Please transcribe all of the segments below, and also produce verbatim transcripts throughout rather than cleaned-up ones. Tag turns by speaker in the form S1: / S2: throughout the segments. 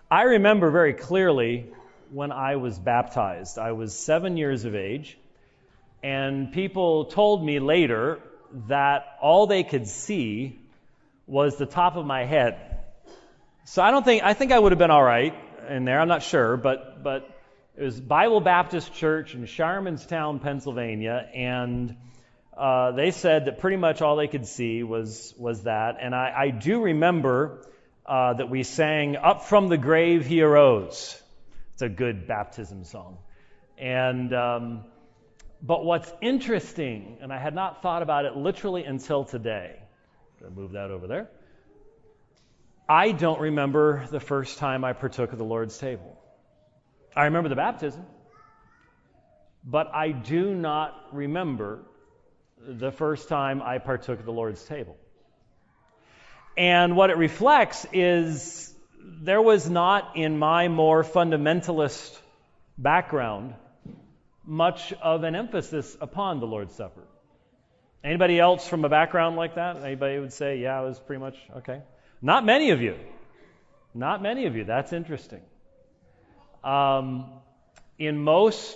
S1: I remember very clearly when I was baptized. I was seven years of age, and people told me later that all they could see was the top of my head. So I don't think, I think I would have been all right in there. I'm not sure, but but it was Bible Baptist Church in Sharmanstown, Pennsylvania, and uh, they said that pretty much all they could see was was that. And I, I do remember uh, that we sang "Up from the Grave He Arose." It's a good baptism song. And um, but what's interesting, and I had not thought about it literally until today. I'll move that over there. I don't remember the first time I partook of the Lord's table. I remember the baptism, but I do not remember the first time I partook of the Lord's table. And what it reflects is there was not in my more fundamentalist background much of an emphasis upon the Lord's Supper. Anybody else from a background like that? Anybody would say, yeah, it was pretty much, okay. Not many of you. Not many of you. That's interesting. Um, in most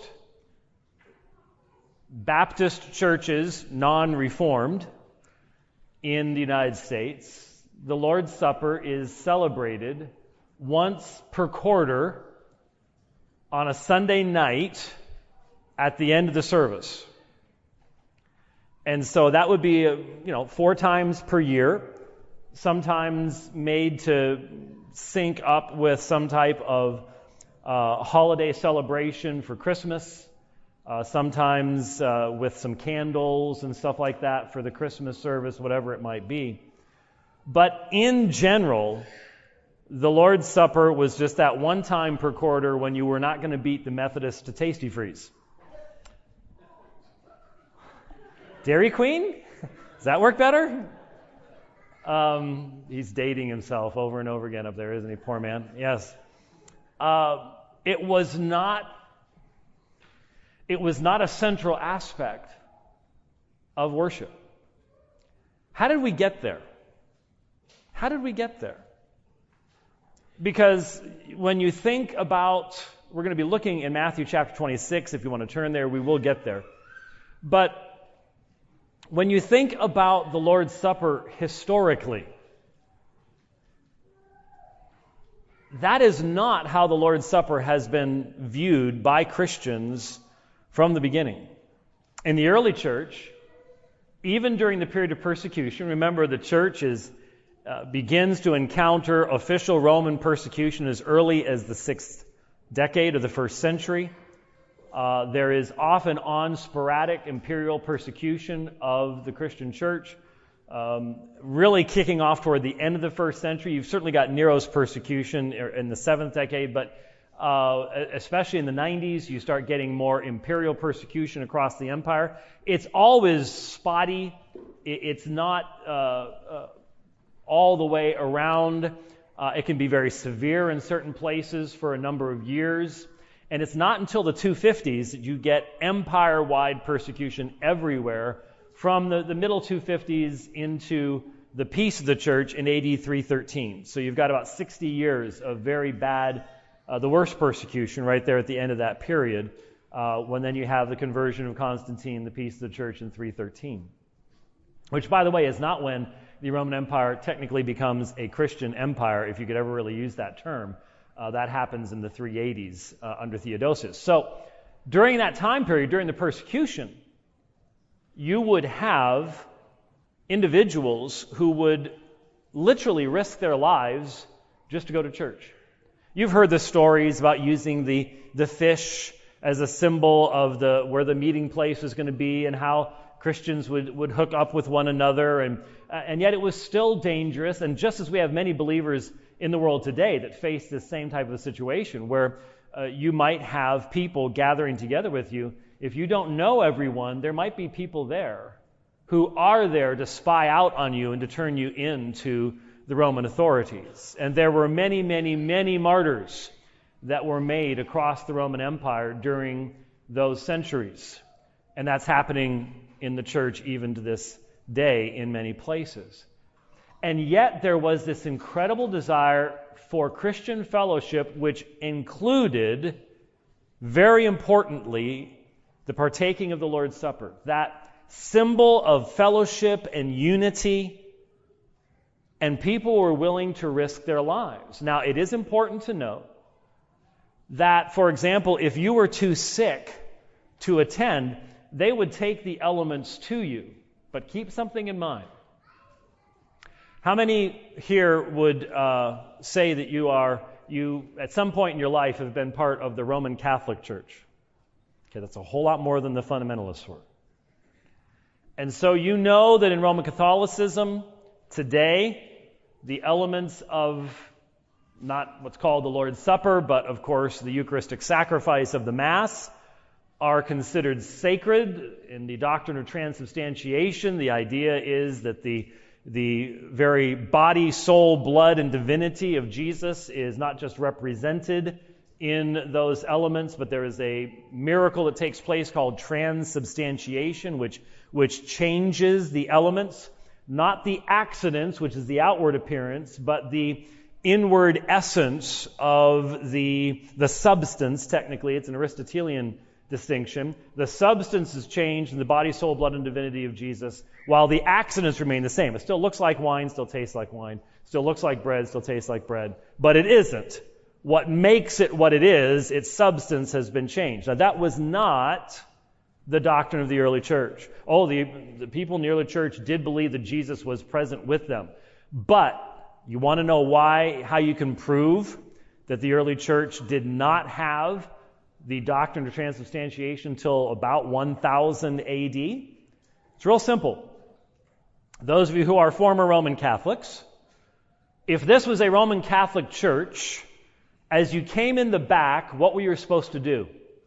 S1: Baptist churches, non-reformed, in the United States, the Lord's Supper is celebrated once per quarter on a Sunday night at the end of the service. And so that would be, you know, four times per year, sometimes made to sync up with some type of uh, holiday celebration for Christmas, uh, sometimes uh, with some candles and stuff like that for the Christmas service, whatever it might be. But in general, the Lord's Supper was just that one time per quarter when you were not going to beat the Methodists to Tasty Freeze. Dairy Queen? Does that work better? Um, he's dating himself over and over again up there, isn't he? Poor man. Yes. Uh, it was not. It was not a central aspect of worship. How did we get there? How did we get there? Because when you think about, we're going to be looking in Matthew chapter twenty-six. If you want to turn there, we will get there. But when you think about the Lord's Supper historically, that is not how the Lord's Supper has been viewed by Christians from the beginning. In the early church, even during the period of persecution, remember the church is, uh, begins to encounter official Roman persecution as early as the sixth decade of the first century. Uh, there is off and on sporadic imperial persecution of the Christian church, um, really kicking off toward the end of the first century. You've certainly got Nero's persecution in the seventh decade, but uh, especially in the nineties, you start getting more imperial persecution across the empire. It's always spotty. It's not uh, uh, all the way around. Uh, it can be very severe in certain places for a number of years. And it's not until the two fifties that you get empire-wide persecution everywhere from the, the middle two fifties into the peace of the church in A D three thirteen. So you've got about sixty years of very bad, uh, the worst persecution right there at the end of that period, uh, when then you have the conversion of Constantine, the peace of the church in three thirteen. Which, by the way, is not when the Roman Empire technically becomes a Christian empire, if you could ever really use that term. Uh, that happens in the three eighties uh, under Theodosius. So during that time period, during the persecution, you would have individuals who would literally risk their lives just to go to church. You've heard the stories about using the, the fish as a symbol of the where the meeting place was going to be and how Christians would, would hook up with one another. And, uh, and yet it was still dangerous. And just as we have many believers in the world today that face this same type of a situation where uh, you might have people gathering together with you. If you don't know everyone, there might be people there who are there to spy out on you and to turn you into the Roman authorities. And there were many, many, many martyrs that were made across the Roman Empire during those centuries. And that's happening in the church even to this day in many places. And yet there was this incredible desire for Christian fellowship, which included, very importantly, the partaking of the Lord's Supper. That symbol of fellowship and unity, and people were willing to risk their lives. Now, it is important to note that, for example, if you were too sick to attend, they would take the elements to you. But keep something in mind. How many here would uh, say that you are, you at some point in your life have been part of the Roman Catholic Church? Okay, that's a whole lot more than the fundamentalists were. And so you know that in Roman Catholicism today, the elements of not what's called the Lord's Supper, but of course the Eucharistic sacrifice of the Mass, are considered sacred. In the doctrine of transubstantiation, the idea is that the, the very body, soul, blood, and divinity of Jesus is not just represented in those elements, but there is a miracle that takes place called transubstantiation, which, which changes the elements, not the accidents, which is the outward appearance, but the inward essence of the, the substance. Technically, it's an Aristotelian distinction. The substance is changed in the body, soul, blood, and divinity of Jesus, while the accidents remain the same. It still looks like wine, still tastes like wine. Still looks like bread, still tastes like bread. But it isn't. What makes it what it is, its substance has been changed. Now, that was not the doctrine of the early church. Oh, the, the people in the early church did believe that Jesus was present with them. But you want to know why, how you can prove that the early church did not have the doctrine of transubstantiation until about one thousand A D? It's real simple. Those of you who are former Roman Catholics, if this was a Roman Catholic church, as you came in the back, what were you supposed to do?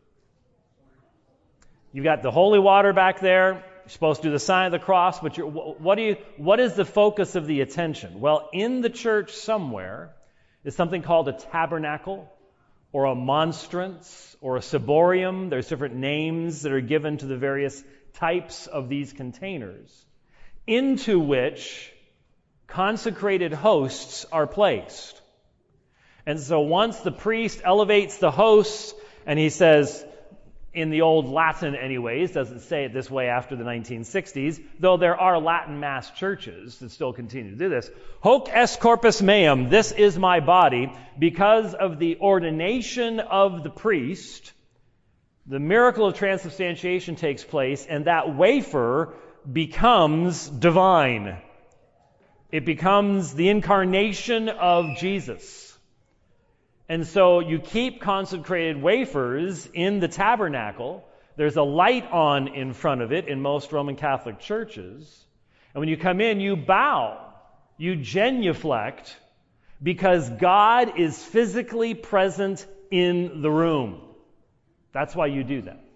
S1: You've got the holy water back there. You're supposed to do the sign of the cross, but you're, what do you? What is the focus of the attention? Well, in the church somewhere is something called a tabernacle, or a monstrance, or a ciborium. There's different names that are given to the various types of these containers, into which consecrated hosts are placed. And so once the priest elevates the hosts, and he says, in the old Latin anyways, doesn't say it this way after the nineteen sixties, though there are Latin Mass churches that still continue to do this. Hoc est corpus meum, this is my body. Because of the ordination of the priest, the miracle of transubstantiation takes place, and that wafer becomes divine. It becomes the incarnation of Jesus. And so you keep consecrated wafers in the tabernacle. There's a light on in front of it in most Roman Catholic churches. And when you come in, you bow. You genuflect because God is physically present in the room. That's why you do that.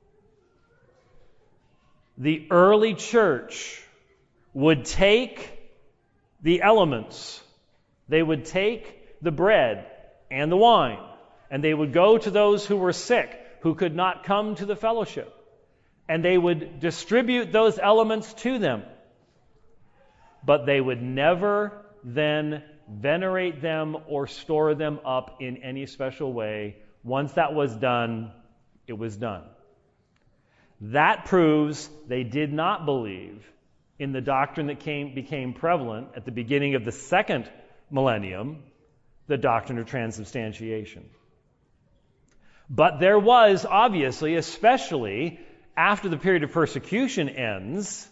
S1: The early church would take the elements. They would take the bread and the wine, and they would go to those who were sick, who could not come to the fellowship, and they would distribute those elements to them. But they would never then venerate them or store them up in any special way. Once that was done, it was done. That proves they did not believe in the doctrine that came, became prevalent at the beginning of the second millennium, the doctrine of transubstantiation. But there was, obviously, especially after the period of persecution ends,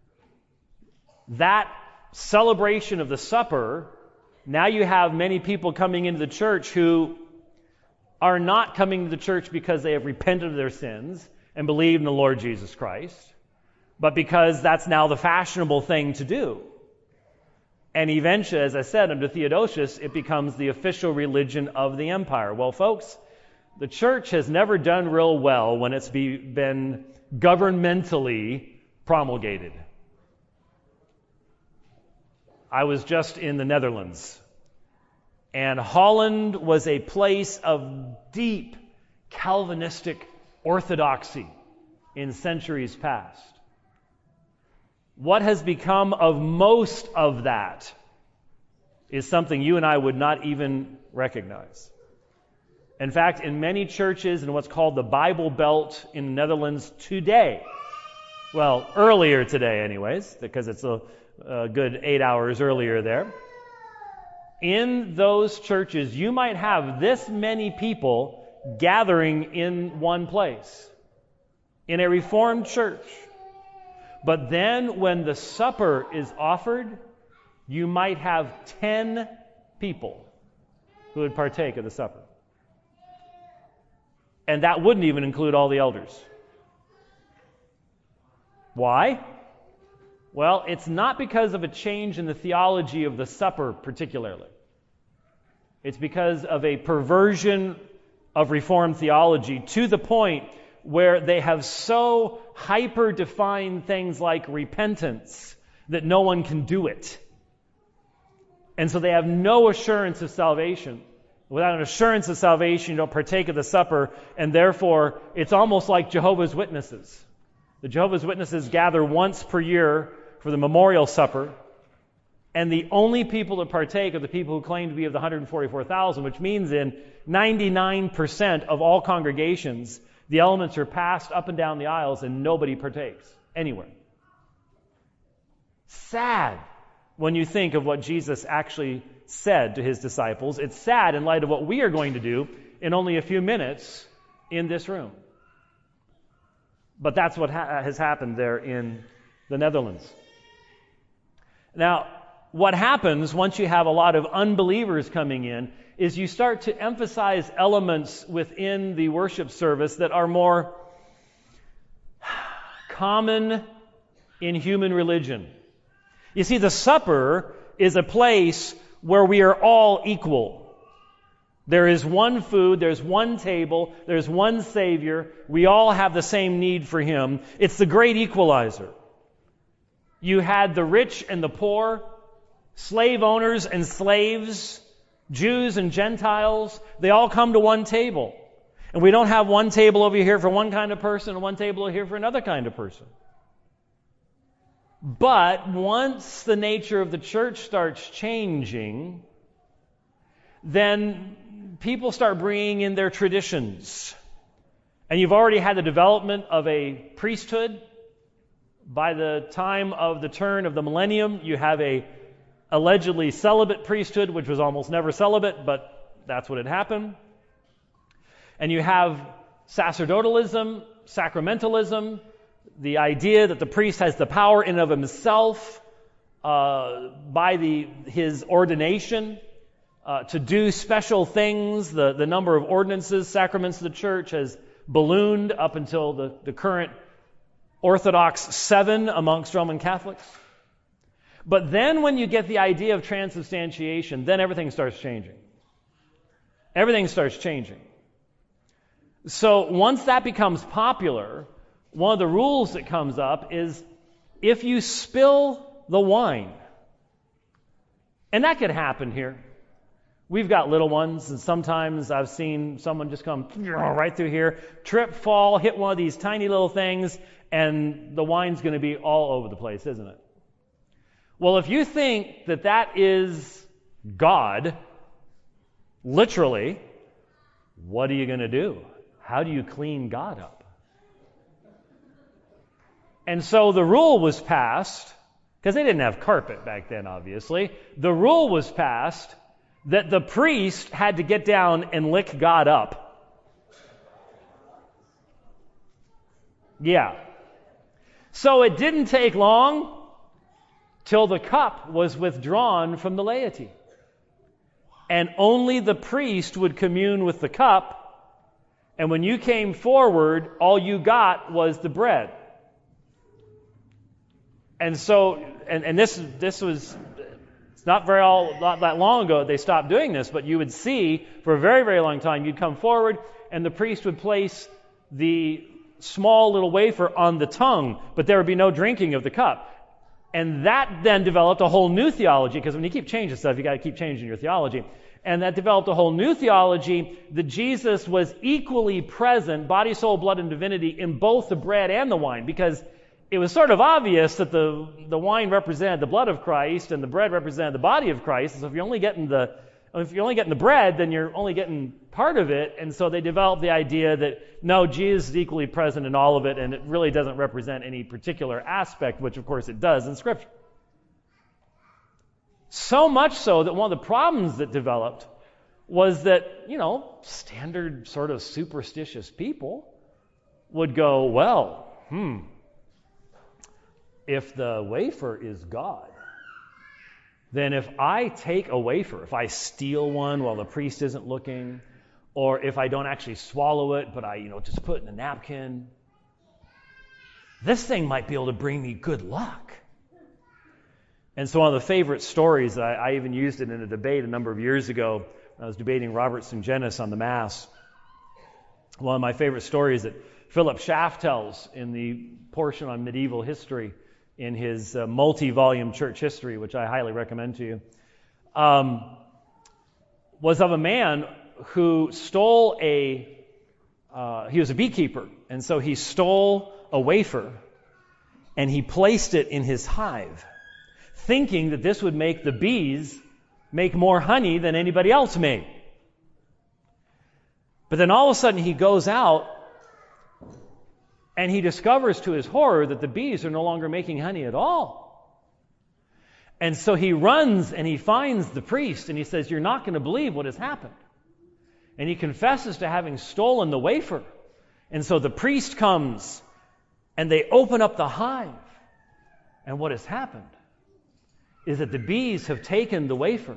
S1: that celebration of the supper. Now you have many people coming into the church who are not coming to the church because they have repented of their sins and believed in the Lord Jesus Christ, but because that's now the fashionable thing to do. And eventually, as I said, under Theodosius, it becomes the official religion of the empire. Well, folks, the church has never done real well when it's be, been governmentally promulgated. I was just in the Netherlands, and Holland was a place of deep Calvinistic orthodoxy in centuries past. What has become of most of that is something you and I would not even recognize. In fact, in many churches in what's called the Bible Belt in the Netherlands today, well, earlier today anyways, because it's a, a good eight hours earlier there, in those churches, you might have this many people gathering in one place, in a Reformed church. But then when the supper is offered, you might have ten people who would partake of the supper. And that wouldn't even include all the elders. Why? Well, it's not because of a change in the theology of the supper particularly. It's because of a perversion of Reformed theology to the point where they have so hyper-defined things like repentance that no one can do it. And so they have no assurance of salvation. Without an assurance of salvation, you don't partake of the supper, and therefore it's almost like Jehovah's Witnesses. The Jehovah's Witnesses gather once per year for the memorial supper, and the only people that partake are the people who claim to be of the one hundred forty-four thousand, which means in ninety-nine percent of all congregations, the elements are passed up and down the aisles and nobody partakes anywhere. Sad when you think of what Jesus actually said to his disciples. It's sad in light of what we are going to do in only a few minutes in this room. But that's what ha- has happened there in the Netherlands. Now, what happens once you have a lot of unbelievers coming in is you start to emphasize elements within the worship service that are more common in human religion. You see, the supper is a place where we are all equal. There is one food, there's one table, there's one Savior. We all have the same need for Him. It's the great equalizer. You had the rich and the poor, slave owners and slaves, Jews and Gentiles. They all come to one table. And we don't have one table over here for one kind of person and one table over here for another kind of person. But once the nature of the church starts changing, then people start bringing in their traditions. And you've already had the development of a priesthood. By the time of the turn of the millennium, you have a allegedly celibate priesthood, which was almost never celibate, but that's what had happened. And you have sacerdotalism, sacramentalism, the idea that the priest has the power in and of himself uh, by the his ordination uh, to do special things. The, the number of ordinances, sacraments of the church has ballooned up until the, the current Orthodox seven amongst Roman Catholics. But then when you get the idea of transubstantiation, then everything starts changing. Everything starts changing. So once that becomes popular, one of the rules that comes up is if you spill the wine, and that could happen here. We've got little ones, and sometimes I've seen someone just come right through here, trip, fall, hit one of these tiny little things, and the wine's going to be all over the place, isn't it? Well, if you think that that is God, literally, what are you going to do? How do you clean God up? And so the rule was passed, because they didn't have carpet back then, obviously. The rule was passed that the priest had to get down and lick God up. Yeah. So it didn't take long till the cup was withdrawn from the laity. And only the priest would commune with the cup, and when you came forward, all you got was the bread. And so, and, and this this was, it's not very all not that long ago they stopped doing this, but you would see for a very, very long time, you'd come forward and the priest would place the small little wafer on the tongue, but there would be no drinking of the cup. And that then developed a whole new theology, because when you keep changing stuff, you got to keep changing your theology. And that developed a whole new theology that Jesus was equally present, body, soul, blood, and divinity, in both the bread and the wine, because it was sort of obvious that the, the wine represented the blood of Christ and the bread represented the body of Christ. So if you're only getting the if you're only getting the bread, then you're only getting part of it. And so they developed the idea that no, Jesus is equally present in all of it, and it really doesn't represent any particular aspect, which of course it does in Scripture. So much so that one of the problems that developed was that, you know, standard sort of superstitious people would go, well, hmm, if the wafer is God, then if I take a wafer, if I steal one while the priest isn't looking, or if I don't actually swallow it, but I, you know, just put it in a napkin, this thing might be able to bring me good luck. And so one of the favorite stories, I, I even used it in a debate a number of years ago when I was debating Robert Sungenis on the Mass. One of my favorite stories that Philip Schaff tells in the portion on medieval history in his uh, multi-volume church history, which I highly recommend to you, um, was of a man who stole a, uh, he was a beekeeper, and so he stole a wafer and he placed it in his hive, thinking that this would make the bees make more honey than anybody else made. But then all of a sudden he goes out and he discovers to his horror that the bees are no longer making honey at all. And so he runs and he finds the priest and he says, "You're not going to believe what has happened." And he confesses to having stolen the wafer. And so the priest comes and they open up the hive. And what has happened is that the bees have taken the wafer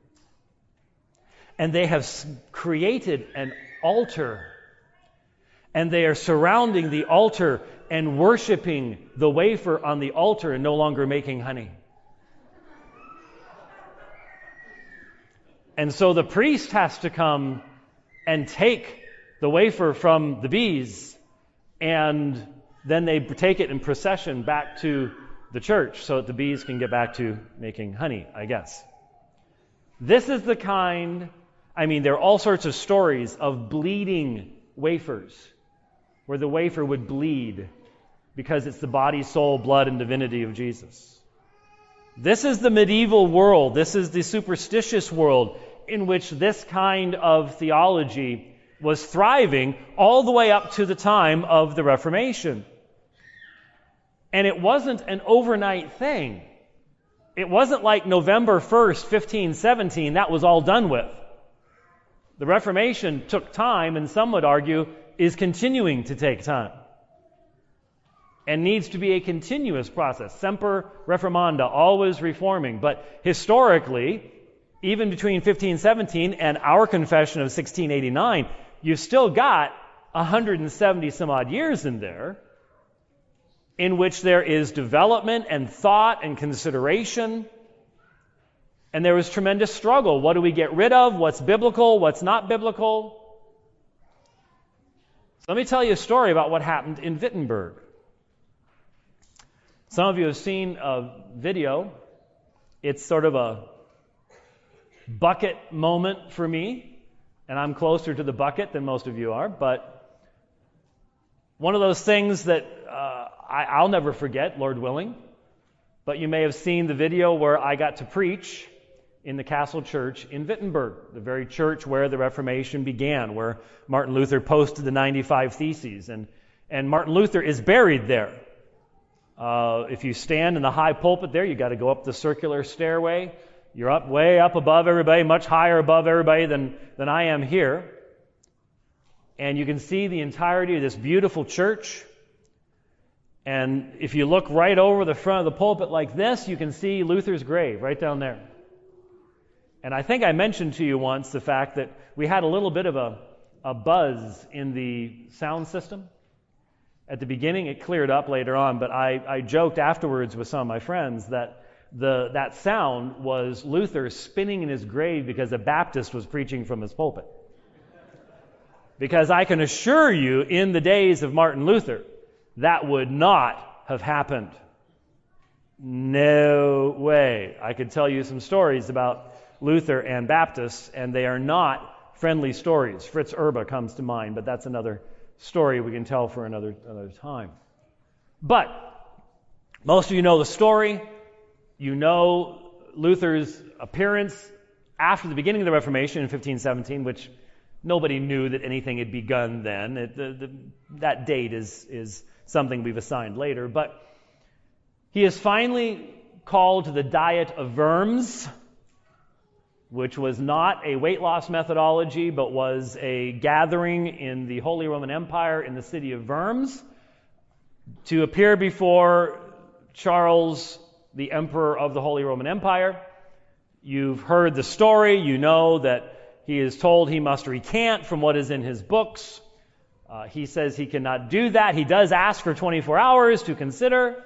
S1: and they have created an altar, and they are surrounding the altar and worshiping the wafer on the altar and no longer making honey. And so the priest has to come and take the wafer from the bees, and then they take it in procession back to the church so that the bees can get back to making honey, I guess. This is the kind, I mean, there are all sorts of stories of bleeding wafers, where the wafer would bleed because it's the body, soul, blood, and divinity of Jesus. This is the medieval world. This is the superstitious world in which this kind of theology was thriving all the way up to the time of the Reformation. And it wasn't an overnight thing. It wasn't like November first, fifteen seventeen, that was all done with. The Reformation took time, and some would argue is continuing to take time and needs to be a continuous process. Semper reformanda, always reforming. But historically, even between fifteen seventeen and our confession of sixteen eighty-nine, you've still got one hundred seventy some odd years in there in which there is development and thought and consideration. And there was tremendous struggle. What do we get rid of? What's biblical? What's not biblical? So let me tell you a story about what happened in Wittenberg. Some of you have seen a video. It's sort of a bucket moment for me, and I'm closer to the bucket than most of you are, but one of those things that uh, I, I'll never forget, Lord willing. But you may have seen the video where I got to preach in the Castle Church in Wittenberg, the very church where the Reformation began, where Martin Luther posted the ninety-five Theses. And, and Martin Luther is buried there. Uh, if you stand in the high pulpit there, you got to go up the circular stairway. You're up way up above everybody, much higher above everybody than, than I am here. And you can see the entirety of this beautiful church. And if you look right over the front of the pulpit like this, you can see Luther's grave right down there. And I think I mentioned to you once the fact that we had a little bit of a, a buzz in the sound system. At the beginning, it cleared up later on, but I, I joked afterwards with some of my friends that the that sound was Luther spinning in his grave because a Baptist was preaching from his pulpit. Because I can assure you, in the days of Martin Luther, that would not have happened. No way. I could tell you some stories about Luther and Baptists, and they are not friendly stories. Fritz Erba comes to mind, but that's another story we can tell for another, another time. But Most of you know the story. You know Luther's appearance after the beginning of the Reformation in fifteen seventeen, which nobody knew that anything had begun then. It, the, the, that date is, is something we've assigned later. But he is finally called to the Diet of Worms, which was not a weight loss methodology, but was a gathering in the Holy Roman Empire in the city of Worms to appear before Charles, the Emperor of the Holy Roman Empire. You've heard the story. You know that he is told he must recant from what is in his books. Uh, he says he cannot do that. He does ask for twenty-four hours to consider.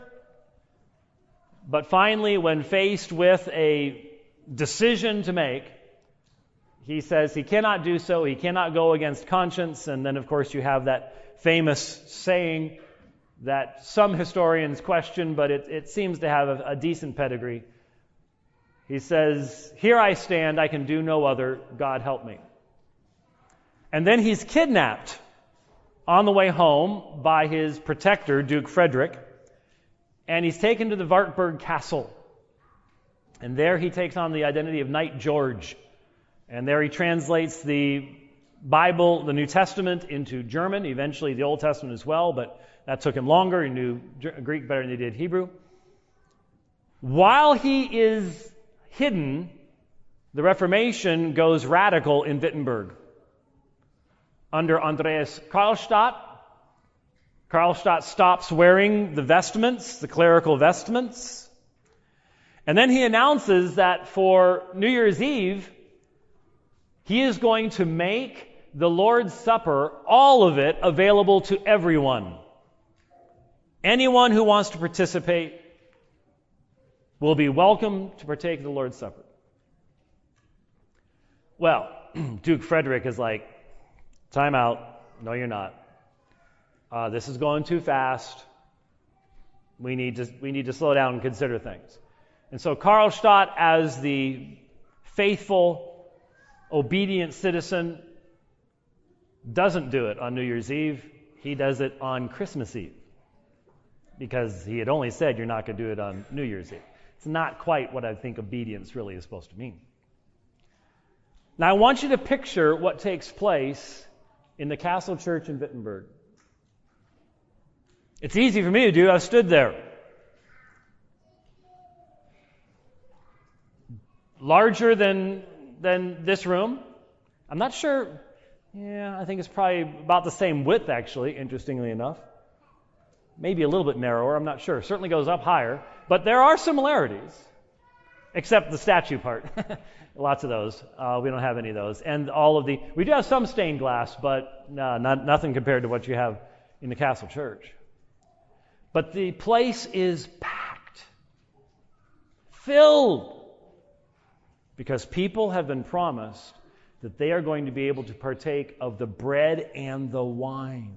S1: But finally, when faced with a decision to make, he says he cannot do so. He cannot go against conscience. And then, of course, you have that famous saying that some historians question, but it, it seems to have a, a decent pedigree. He says, "Here I stand, I can do no other, God help me." And then he's kidnapped on the way home by his protector, Duke Frederick, and he's taken to the Wartburg Castle. And there he takes on the identity of Knight George. And there he translates the Bible, the New Testament, into German, eventually the Old Testament as well, but that took him longer. He knew Greek better than he did Hebrew. While he is hidden, the Reformation goes radical in Wittenberg. Under Andreas Karlstadt, Karlstadt stops wearing the vestments, the clerical vestments, and then he announces that for New Year's Eve, he is going to make the Lord's Supper, all of it, available to everyone. Anyone who wants to participate will be welcome to partake of the Lord's Supper. Well, Duke Frederick is like, time out. No, you're not. Uh, this is going too fast. We need to we need to slow down and consider things. And so Karlstadt, as the faithful, obedient citizen, doesn't do it on New Year's Eve. He does it on Christmas Eve, because he had only said you're not going to do it on New Year's Eve. It's not quite what I think obedience really is supposed to mean. Now, I want you to picture what takes place in the Castle Church in Wittenberg. It's easy for me to do. I stood there. Larger than, than this room. I'm not sure. Yeah, I think it's probably about the same width, actually, interestingly enough. Maybe a little bit narrower, I'm not sure. Certainly goes up higher. But there are similarities, except the statue part. Lots of those. Uh, we don't have any of those. And all of the... We do have some stained glass, but no, not, nothing compared to what you have in the Castle Church. But the place is packed. Filled. Because people have been promised that they are going to be able to partake of the bread and the wine.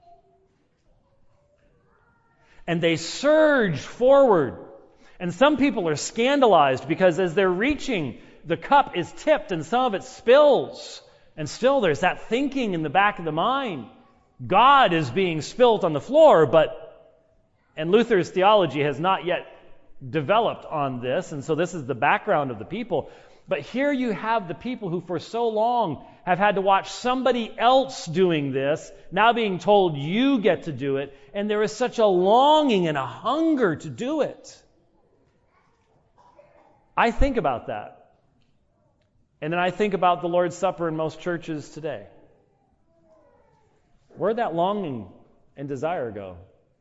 S1: And they surge forward. And some people are scandalized because as they're reaching, the cup is tipped and some of it spills. And still there's that thinking in the back of the mind. God is being spilt on the floor, but... And Luther's theology has not yet developed on this, and so this is the background of the people. But here you have the people who for so long have had to watch somebody else doing this, now being told you get to do it, and there is such a longing and a hunger to do it. I think about that. And then I think about the Lord's Supper in most churches today. Where'd that longing and desire go?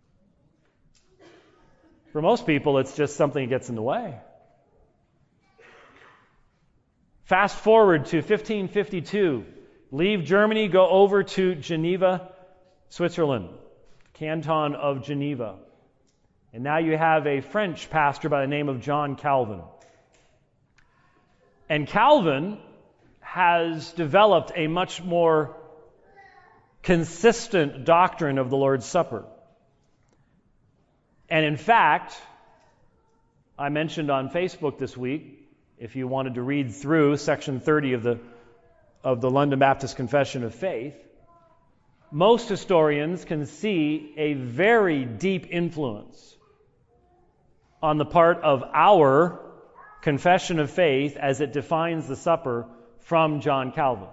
S1: For most people, it's just something that gets in the way. Fast forward to fifteen fifty-two. Leave Germany, go over to Geneva, Switzerland, Canton of Geneva. And now you have a French pastor by the name of John Calvin. And Calvin has developed a much more consistent doctrine of the Lord's Supper. And in fact, I mentioned on Facebook this week, if you wanted to read through section thirty of the of the London Baptist Confession of Faith, most historians can see a very deep influence on the part of our confession of faith as it defines the supper from John Calvin.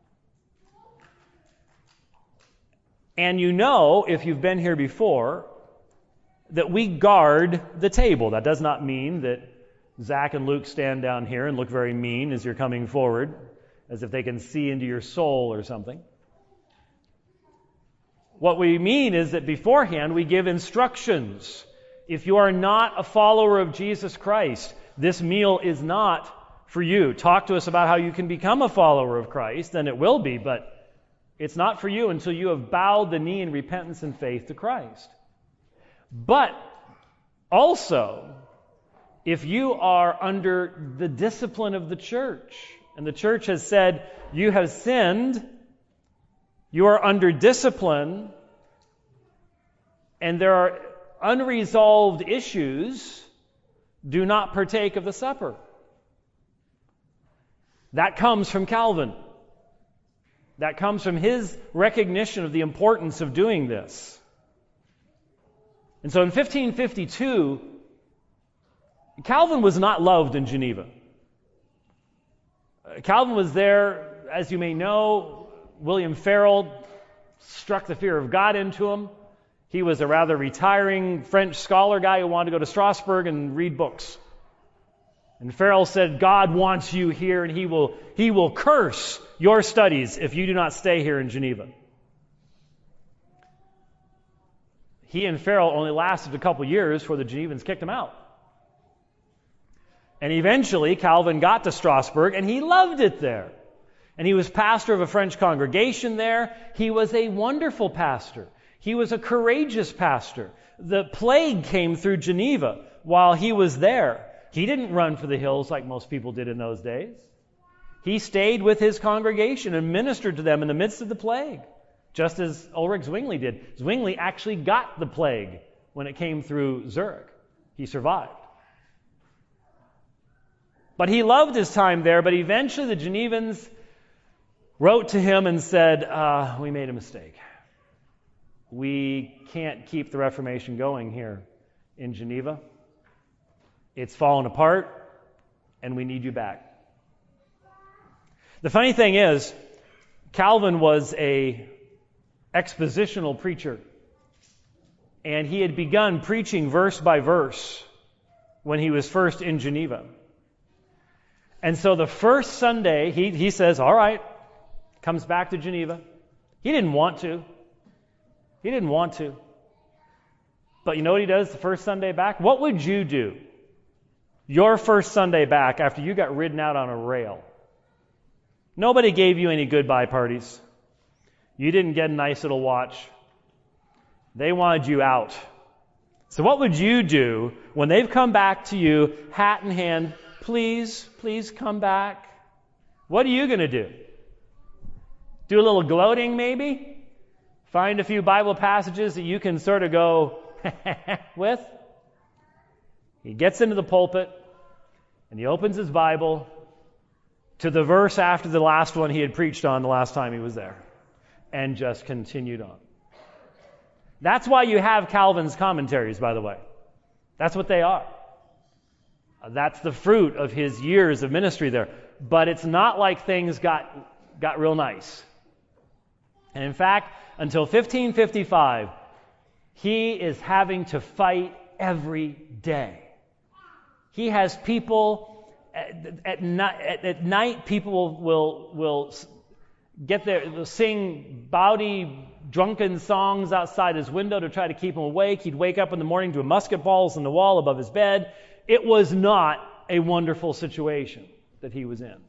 S1: And you know, if you've been here before, that we guard the table. That does not mean that Zach and Luke stand down here and look very mean as you're coming forward, as if they can see into your soul or something. What we mean is that beforehand we give instructions. If you are not a follower of Jesus Christ, this meal is not for you. Talk to us about how you can become a follower of Christ, then it will be, but it's not for you until you have bowed the knee in repentance and faith to Christ. But also, if you are under the discipline of the church, and the church has said, you have sinned, you are under discipline, and there are unresolved issues, do not partake of the supper. That comes from Calvin. That comes from his recognition of the importance of doing this. And so in fifteen fifty-two, Calvin was not loved in Geneva. Calvin was there, as you may know. William Farel struck the fear of God into him. He was a rather retiring French scholar guy who wanted to go to Strasbourg and read books. And Farel said, God wants you here, and he will, he will curse your studies if you do not stay here in Geneva. He and Farel only lasted a couple years before the Genevans kicked him out. And eventually Calvin got to Strasbourg, and he loved it there. And he was pastor of a French congregation there. He was a wonderful pastor. He was a courageous pastor. The plague came through Geneva while he was there. He didn't run for the hills like most people did in those days. He stayed with his congregation and ministered to them in the midst of the plague, just as Ulrich Zwingli did. Zwingli actually got the plague when it came through Zurich. He survived. But he loved his time there, but eventually the Genevans wrote to him and said, uh, we made a mistake. We can't keep the Reformation going here in Geneva. It's fallen apart, and we need you back. The funny thing is, Calvin was a expositional preacher, and he had begun preaching verse by verse when he was first in Geneva. And so the first Sunday, he, he says, all right, comes back to Geneva. He didn't want to. He didn't want to. But you know what he does the first Sunday back? What would you do your first Sunday back after you got ridden out on a rail? Nobody gave you any goodbye parties. You didn't get a nice little watch. They wanted you out. So what would you do when they've come back to you, hat in hand, please, please come back? What are you going to do? Do a little gloating maybe? Find a few Bible passages that you can sort of go with? He gets into the pulpit and he opens his Bible to the verse after the last one he had preached on the last time he was there, and just continued on. That's why you have Calvin's commentaries, by the way. That's what they are. That's the fruit of his years of ministry there. But it's not like things got, got real nice. And in fact, until fifteen fifty-five, he is having to fight every day. He has people, at, at, at, at night people will, will, will get there, will sing bawdy, drunken songs outside his window to try to keep him awake. He'd wake up in the morning to musket balls on the wall above his bed. It was not a wonderful situation that he was in.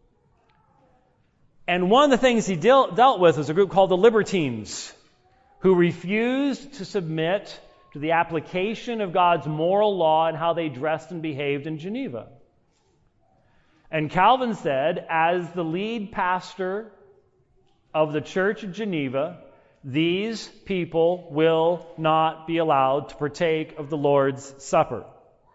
S1: And one of the things he deal, dealt with was a group called the Libertines, who refused to submit to the application of God's moral law and how they dressed and behaved in Geneva. And Calvin said, as the lead pastor of the church of Geneva, these people will not be allowed to partake of the Lord's Supper.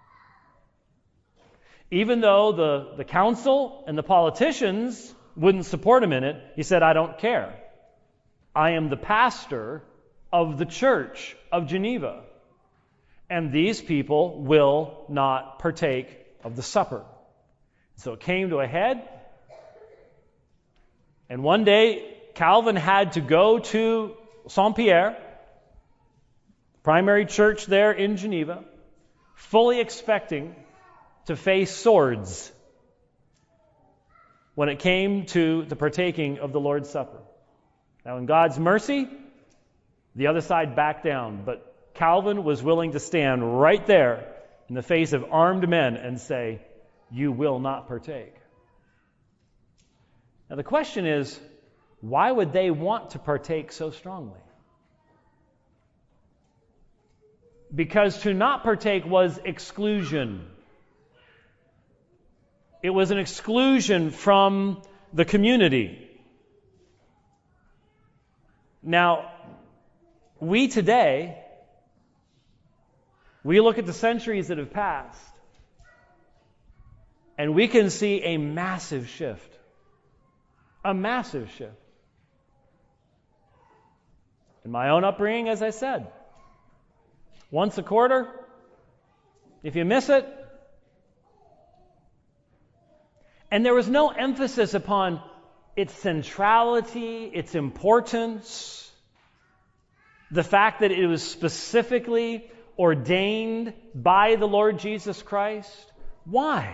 S1: Even though the, the council and the politicians wouldn't support him in it, he said, I don't care. I am the pastor of the church of Geneva. and these people will not partake of the supper. So it came to a head, and one day Calvin had to go to Saint-Pierre, primary church there in Geneva, fully expecting to face swords when it came to the partaking of the Lord's Supper. Now, in God's mercy, the other side backed down, but Calvin was willing to stand right there in the face of armed men and say, "You will not partake." Now, the question is, why would they want to partake so strongly? Because to not partake was exclusion. It was an exclusion from the community. Now, we today, we look at the centuries that have passed, and we can see a massive shift. A massive shift. In my own upbringing, as I said, once a quarter, if you miss it. And there was no emphasis upon its centrality, its importance, the fact that it was specifically ordained by the Lord Jesus Christ. Why?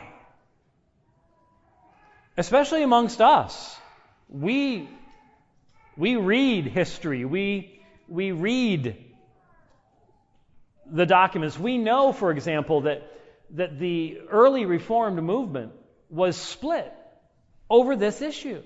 S1: Especially amongst us. We, we read history. We, we read the documents. We know, for example, that, that the early Reformed movement was split over this issue.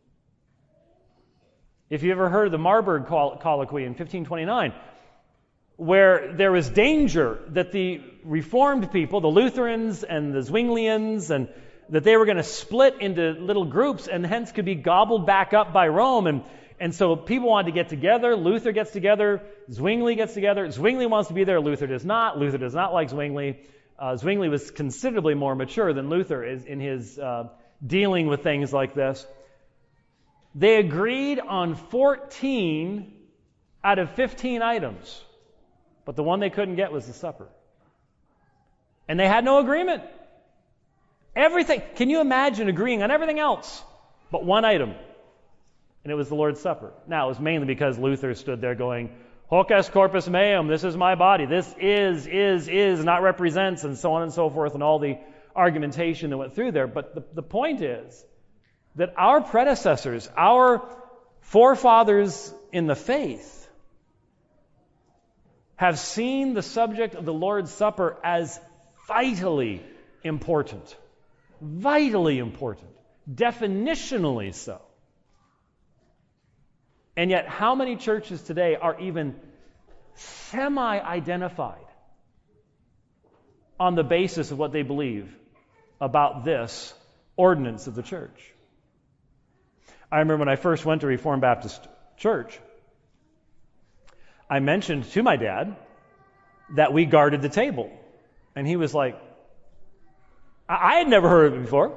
S1: If you ever heard of the Marburg Colloquy in fifteen twenty-nine, where there was danger that the Reformed people, the Lutherans and the Zwinglians, and that they were going to split into little groups and hence could be gobbled back up by Rome. And, and so people wanted to get together. Luther gets together. Zwingli gets together. Zwingli wants to be there. Luther does not. Luther does not like Zwingli. Uh, Zwingli was considerably more mature than Luther is in his uh, dealing with things like this. They agreed on fourteen out of fifteen items, but the one they couldn't get was the supper. And they had no agreement. Everything. Can you imagine agreeing on everything else but one item? And it was the Lord's Supper. Now, it was mainly because Luther stood there going, "Hoc est corpus meum, this is my body. This is, is, is, not represents," and so on and so forth, and all the argumentation that went through there. But the, the point is that our predecessors, our forefathers in the faith, have seen the subject of the Lord's Supper as vitally important. Vitally important. Definitionally so. And yet, how many churches today are even semi-identified on the basis of what they believe about this ordinance of the church? I remember when I first went to Reformed Baptist Church, I mentioned to my dad that we guarded the table. And he was like, I, I had never heard of it before.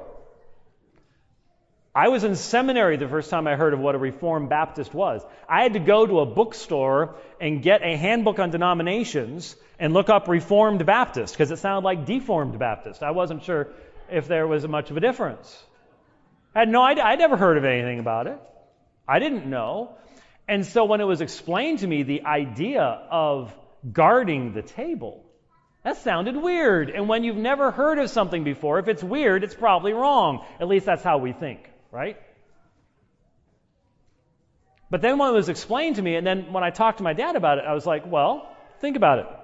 S1: I was in seminary the first time I heard of what a Reformed Baptist was. I had to go to a bookstore and get a handbook on denominations and look up Reformed Baptist because it sounded like Deformed Baptist. I wasn't sure if there was much of a difference. I had no idea. I'd never heard of anything about it. I didn't know. And so when it was explained to me, the idea of guarding the table, that sounded weird. And when you've never heard of something before, if it's weird, it's probably wrong. At least that's how we think. Right? But then when it was explained to me, and then when I talked to my dad about it, I was like, well, think about it.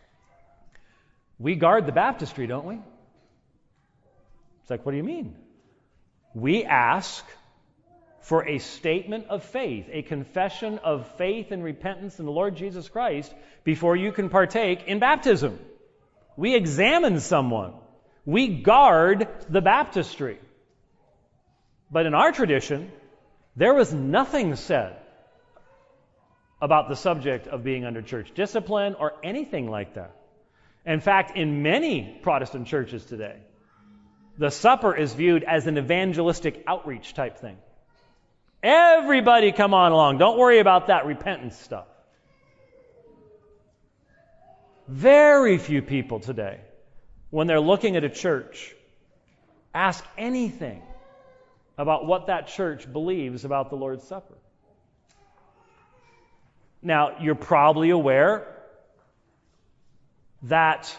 S1: We guard the baptistry, don't we? It's like, what do you mean? We ask for a statement of faith, a confession of faith and repentance in the Lord Jesus Christ before you can partake in baptism. We examine someone. We guard the baptistry. But in our tradition, there was nothing said about the subject of being under church discipline or anything like that. In fact, in many Protestant churches today, the supper is viewed as an evangelistic outreach type thing. Everybody come on along. Don't worry about that repentance stuff. Very few people today, when they're looking at a church, ask anything about what that church believes about the Lord's Supper. Now, you're probably aware that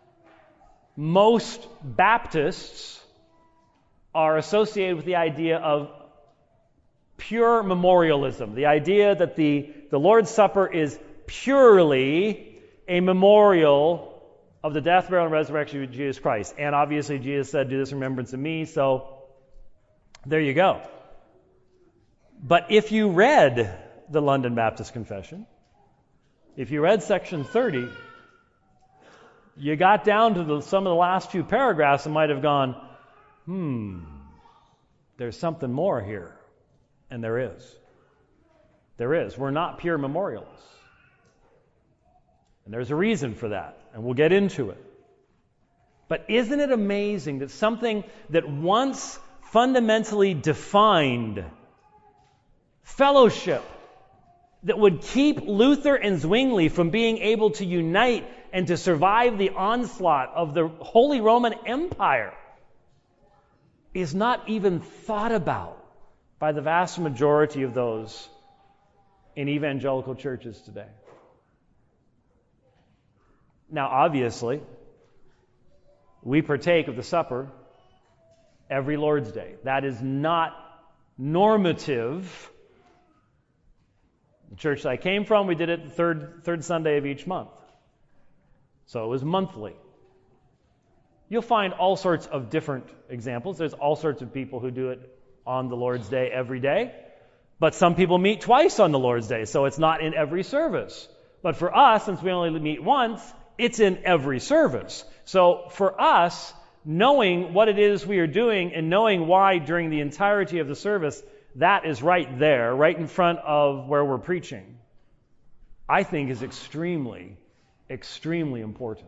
S1: most Baptists are associated with the idea of pure memorialism, the idea that the, the Lord's Supper is purely a memorial of the death, burial, and resurrection of Jesus Christ. And obviously Jesus said, do this in remembrance of me, so there you go. But if you read the London Baptist Confession, if you read section thirty, you got down to the, some of the last few paragraphs and might have gone, hmm, there's something more here. And there is. There is. We're not pure memorialists. And there's a reason for that, and we'll get into it. But isn't it amazing that something that once fundamentally defined fellowship, that would keep Luther and Zwingli from being able to unite and to survive the onslaught of the Holy Roman Empire, is not even thought about by the vast majority of those in evangelical churches today. Now, obviously, we partake of the supper every Lord's Day. That is not normative. The church that I came from, we did it the third, third Sunday of each month. So it was monthly. You'll find all sorts of different examples. There's all sorts of people who do it on the Lord's Day every day. But some people meet twice on the Lord's Day, so it's not in every service. But for us, since we only meet once, it's in every service. So for us, knowing what it is we are doing and knowing why during the entirety of the service, that is right there, right in front of where we're preaching, I think is extremely, extremely important.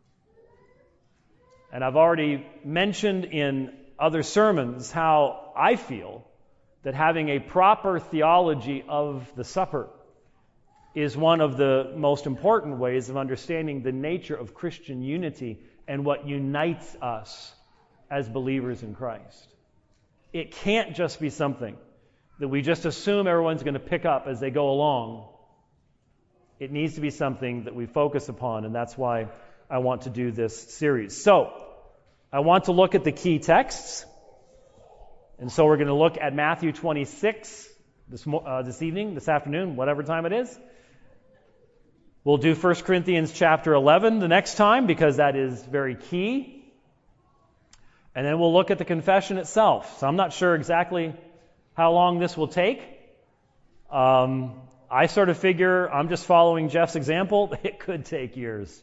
S1: And I've already mentioned in other sermons how I feel that having a proper theology of the supper is one of the most important ways of understanding the nature of Christian unity and what unites us as believers in Christ. It can't just be something that we just assume everyone's going to pick up as they go along. It needs to be something that we focus upon, and that's why I want to do this series. So, I want to look at the key texts. And so we're going to look at Matthew twenty-six this, uh, this evening, this afternoon, whatever time it is. We'll do First Corinthians chapter eleven the next time because that is very key. And then we'll look at the confession itself. So I'm not sure exactly how long this will take. Um, I sort of figure I'm just following Jeff's example. It could take years.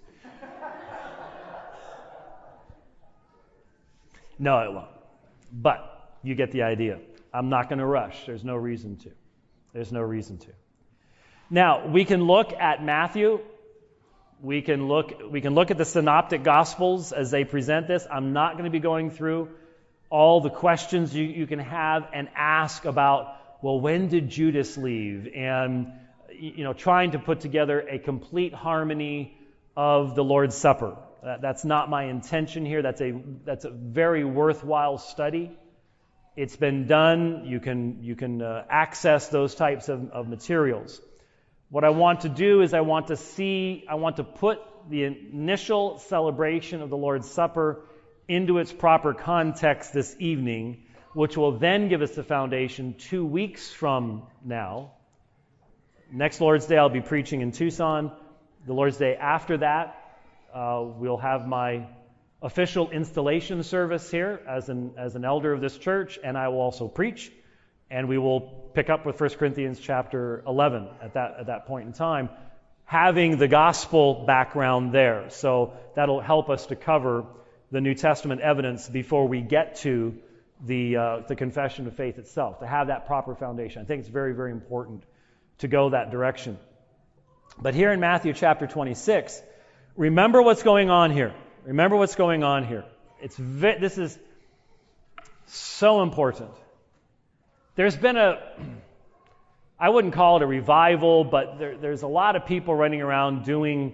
S1: No, it won't. But you get the idea. I'm not going to rush. There's no reason to. There's no reason to. Now, we can look at Matthew. We can look, we can look at the synoptic gospels as they present this. I'm not going to be going through all the questions you, you can have and ask about, well, when did Judas leave? And, you know, trying to put together a complete harmony of the Lord's Supper. That, that's not my intention here. That's a that's a very worthwhile study. It's been done. You can you can uh, access those types of, of materials. What I want to do is I want to see, I want to put the initial celebration of the Lord's Supper into its proper context this evening, which will then give us the foundation two weeks from now. Next Lord's Day, I'll be preaching in Tucson. The Lord's Day after that, uh, we'll have my official installation service here as an as an elder of this church, and I will also preach. And we will pick up with First Corinthians chapter eleven at that at that point in time, having the gospel background there. So that'll help us to cover the New Testament evidence before we get to the uh, the confession of faith itself, to have that proper foundation. I think it's very, very important to go that direction. But here in Matthew chapter twenty-six, remember what's going on here. Remember what's going on here. It's vi- this is so important. There's been a, I wouldn't call it a revival, but there, there's a lot of people running around doing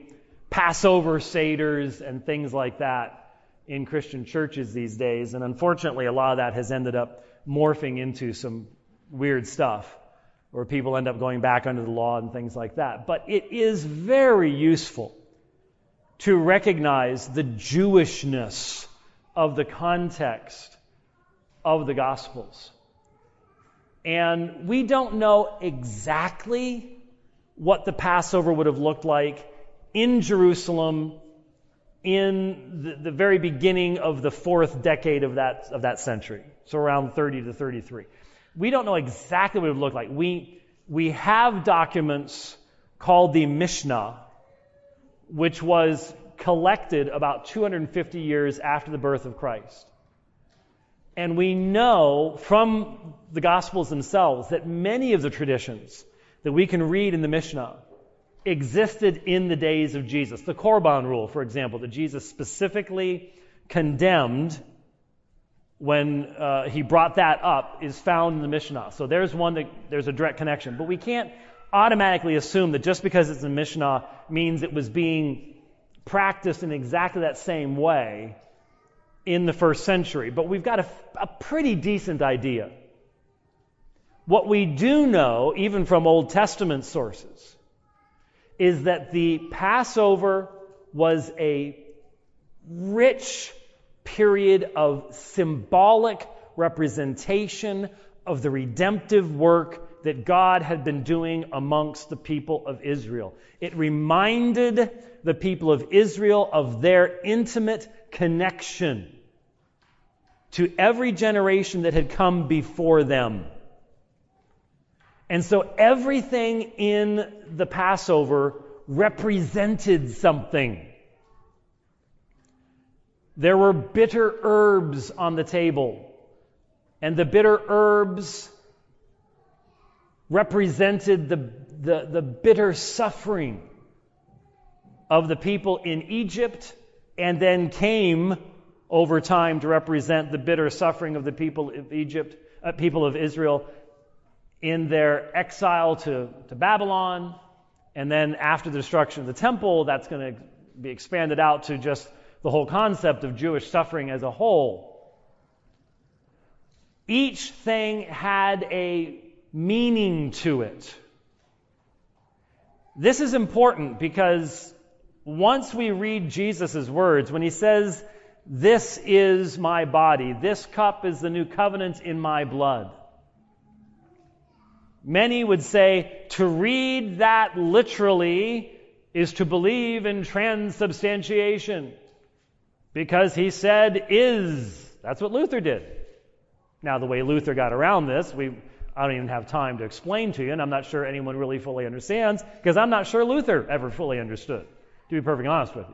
S1: Passover seders and things like that in Christian churches these days. And unfortunately, a lot of that has ended up morphing into some weird stuff where people end up going back under the law and things like that. But it is very useful to recognize the Jewishness of the context of the Gospels. And we don't know exactly what the Passover would have looked like in Jerusalem in the, the very beginning of the fourth decade of that, of that century, so around thirty to thirty-three. We don't know exactly what it would look like. We, we have documents called the Mishnah, which was collected about two hundred fifty years after the birth of Christ. And we know from the Gospels themselves that many of the traditions that we can read in the Mishnah existed in the days of Jesus. The Korban rule, for example, that Jesus specifically condemned when uh, he brought that up, is found in the Mishnah. So there's one that there's a direct connection. But we can't automatically assume that just because it's in Mishnah means it was being practiced in exactly that same way in the first century. But we've got a, a pretty decent idea. What we do know, even from Old Testament sources, is that the Passover was a rich period of symbolic representation of the redemptive work that God had been doing amongst the people of Israel. It reminded the people of Israel of their intimate connection to every generation that had come before them. And so everything in the Passover represented something. There were bitter herbs on the table, and the bitter herbs represented the, the, the bitter suffering of the people in Egypt, and then came over time to represent the bitter suffering of the people of Egypt, uh, people of Israel in their exile to, to Babylon. And then after the destruction of the temple, that's going to be expanded out to just the whole concept of Jewish suffering as a whole. Each thing had a meaning to it. This is important because once we read Jesus' words, when he says, "This is my body, this cup is the new covenant in my blood," many would say to read that literally is to believe in transubstantiation, because he said is. That's what Luther did. Now, the way Luther got around this, we I don't even have time to explain to you, and I'm not sure anyone really fully understands, because I'm not sure Luther ever fully understood, to be perfectly honest with you.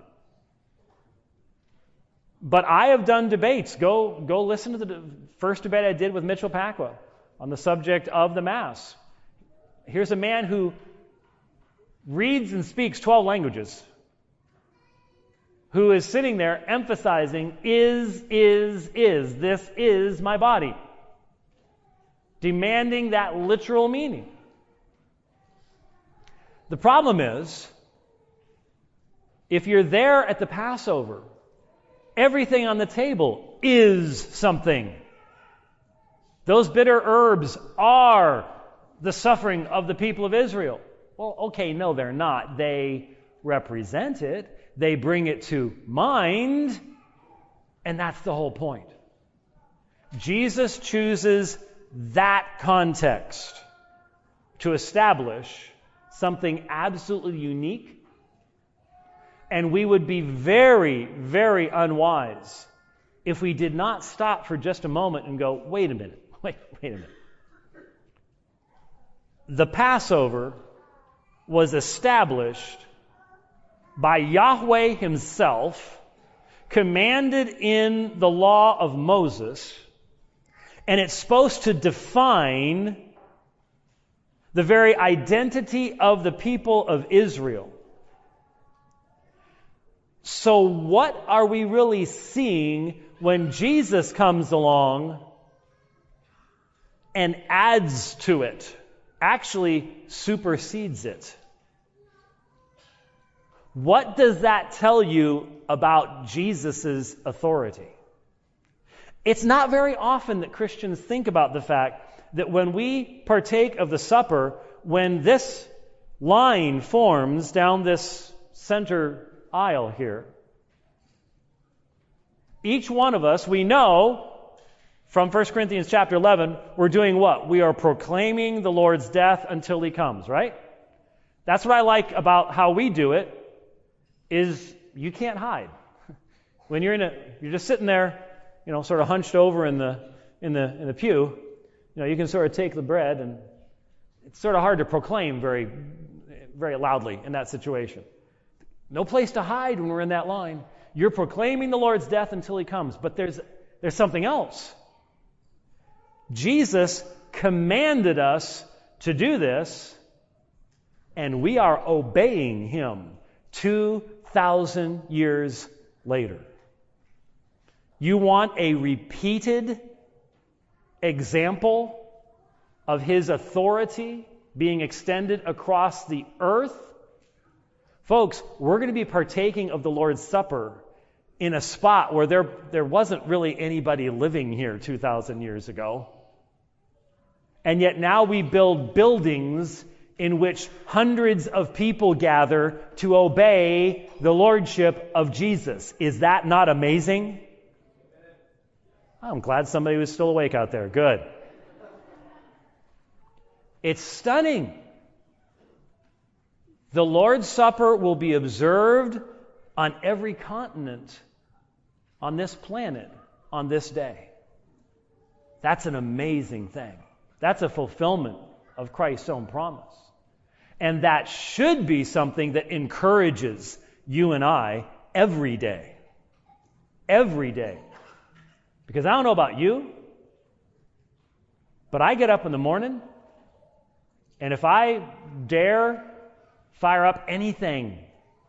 S1: But I have done debates. Go, go listen to the first debate I did with Mitchell Pacwa on the subject of the Mass. Here's a man who reads and speaks twelve languages, who is sitting there emphasizing, is, is, is, this is my body. Demanding that literal meaning. The problem is, if you're there at the Passover, everything on the table is something. Those bitter herbs are the suffering of the people of Israel. Well, okay, no, they're not. They represent it. They bring it to mind. And that's the whole point. Jesus chooses that context to establish something absolutely unique. And we would be very, very unwise if we did not stop for just a moment and go, wait a minute, wait, wait a minute. The Passover was established by Yahweh himself, commanded in the law of Moses, and it's supposed to define the very identity of the people of Israel. So what are we really seeing when Jesus comes along and adds to it, actually supersedes it? What does that tell you about Jesus' authority? It's not very often that Christians think about the fact that when we partake of the supper, when this line forms down this center aisle here, each one of us, we know from First Corinthians chapter eleven, we're doing what? We are proclaiming the Lord's death until He comes, right? That's what I like about how we do it, is you can't hide. When you're in a, you're just sitting there, you know, sort of hunched over in the in the in the pew, you know, you can sort of take the bread, and it's sort of hard to proclaim very, very loudly in that situation. No place to hide when we're in that line. You're proclaiming the Lord's death until He comes. But there's there's something else. Jesus commanded us to do this, and we are obeying Him two thousand years later. You want a repeated example of His authority being extended across the earth? Folks, we're going to be partaking of the Lord's Supper in a spot where there, there wasn't really anybody living here two thousand years ago. And yet now we build buildings in which hundreds of people gather to obey the lordship of Jesus. Is that not amazing? I'm glad somebody was still awake out there. Good. It's stunning. The Lord's Supper will be observed on every continent on this planet on this day. That's an amazing thing. That's a fulfillment of Christ's own promise. And that should be something that encourages you and I every day. Every day. Because I don't know about you, but I get up in the morning, and if I dare fire up anything,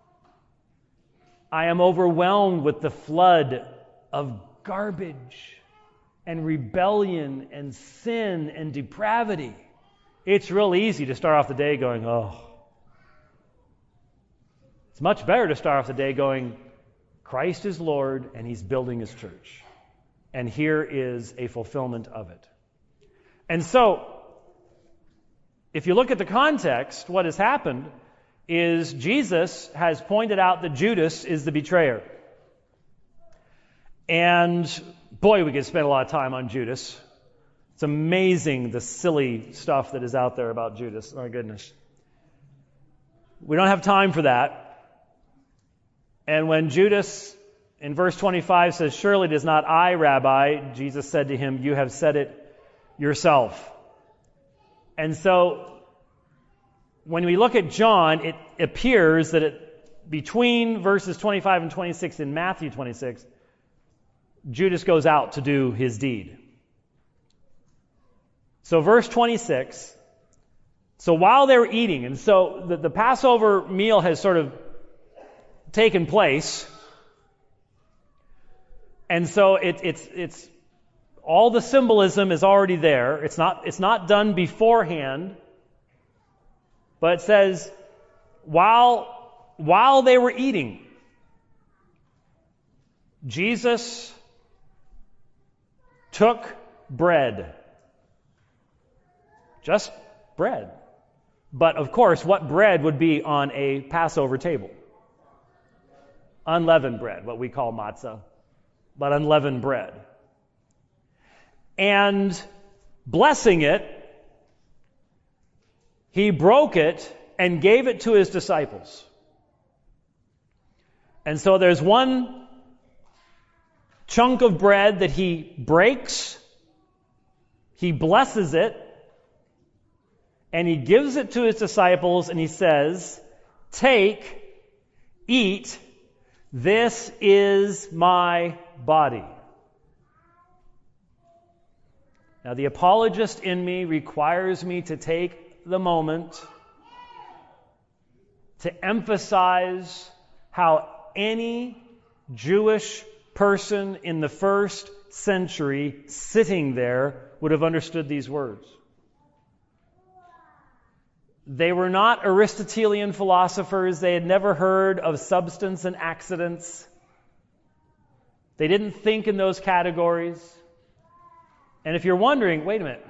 S1: I am overwhelmed with the flood of garbage and rebellion and sin and depravity. It's real easy to start off the day going, oh. It's much better to start off the day going, Christ is Lord and He's building His church. And here is a fulfillment of it. And so, if you look at the context, what has happened is Jesus has pointed out that Judas is the betrayer. And boy, we could spend a lot of time on Judas. It's amazing the silly stuff that is out there about Judas. My goodness. We don't have time for that. And when Judas, in verse twenty-five, says, surely it is not I, Rabbi, Jesus said to him, you have said it yourself. And so, when we look at John, it appears that it, between verses twenty-five and twenty-six in Matthew twenty-six, Judas goes out to do his deed. So verse twenty-six, so while they were eating, and so the, the Passover meal has sort of taken place, and so it, it's it's all the symbolism is already there. It's not it's not done beforehand. But it says, while, while they were eating, Jesus took bread. Just bread. But of course, what bread would be on a Passover table? Unleavened bread, what we call matzah, but unleavened bread. And blessing it, He broke it and gave it to His disciples. And so there's one chunk of bread that He breaks, He blesses it, and He gives it to His disciples, and He says, take, eat, this is my body. Now the apologist in me requires me to take the moment to emphasize how any Jewish person in the first century sitting there would have understood these words. They were not Aristotelian philosophers. They had never heard of substance and accidents. They didn't think in those categories. And if you're wondering, wait a minute,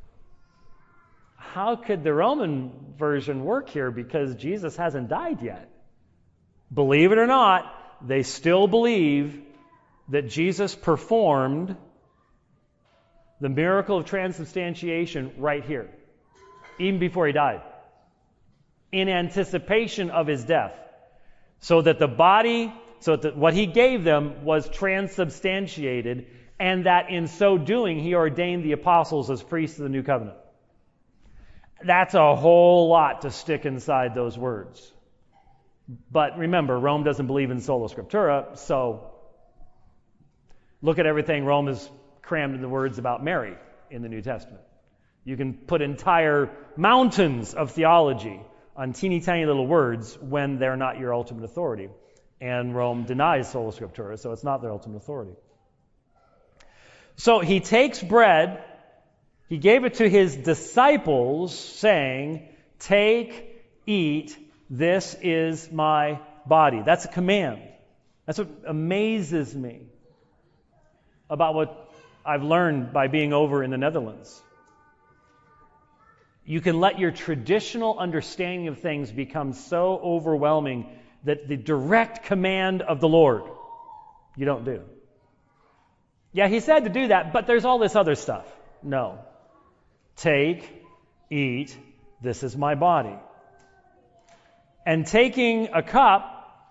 S1: how could the Roman version work here because Jesus hasn't died yet? Believe it or not, they still believe that Jesus performed the miracle of transubstantiation right here, even before he died, in anticipation of his death, so that the body, so that what he gave them was transubstantiated, and that in so doing he ordained the apostles as priests of the new covenant. That's a whole lot to stick inside those words. But remember, Rome doesn't believe in sola scriptura, so look at everything Rome has crammed in the words about Mary in the New Testament. You can put entire mountains of theology on teeny tiny little words when they're not your ultimate authority. And Rome denies sola scriptura, so it's not their ultimate authority. So he takes bread, he gave it to his disciples, saying, "Take, eat, this is my body." That's a command. That's what amazes me about what I've learned by being over in the Netherlands. You can let your traditional understanding of things become so overwhelming that the direct command of the Lord you don't do. Yeah, he said to do that, but there's all this other stuff. No. Take, eat, this is my body. And taking a cup,